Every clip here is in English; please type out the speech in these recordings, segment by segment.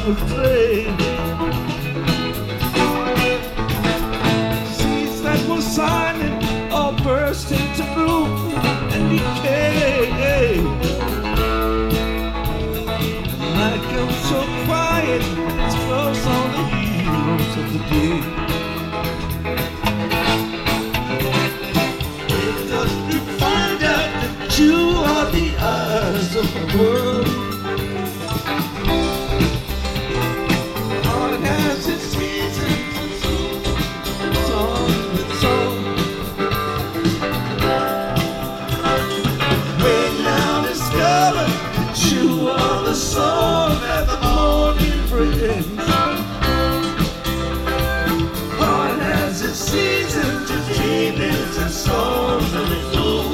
with flame. Seeds that were silent all burst into bloom and decay. Night comes so quiet, it's close on the heroes of the day. It does to find out that you are the eyes of the world. Heart has its seasons and song with song. We now discover that you are the song that the morning brings. Heart has its seasons, its evenings and storms and its own.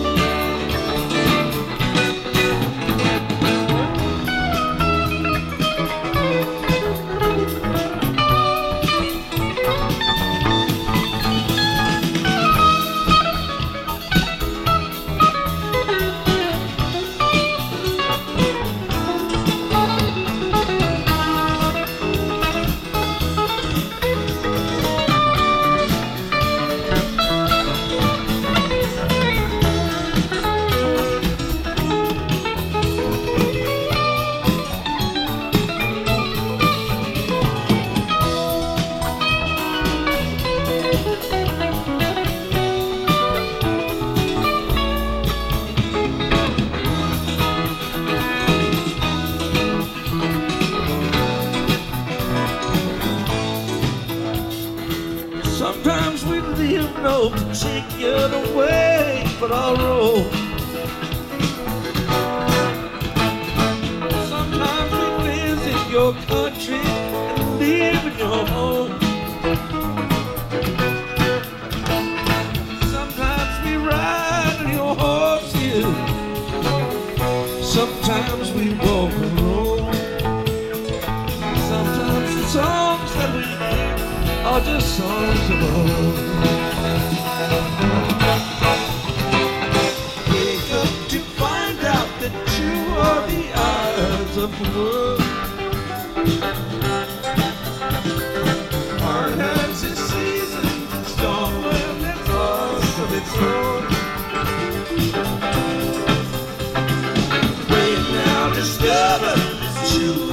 Sometimes we leave no particular way but our road. Sometimes we visit your country and live in your home. Sometimes we ride on your horses. Sometimes we walk alone. Sometimes the songs that we hear are just songs of old. Wake up to find out that you are the eyes of the world. Heart has its seasons, storm and its loss of its own. We now discover that you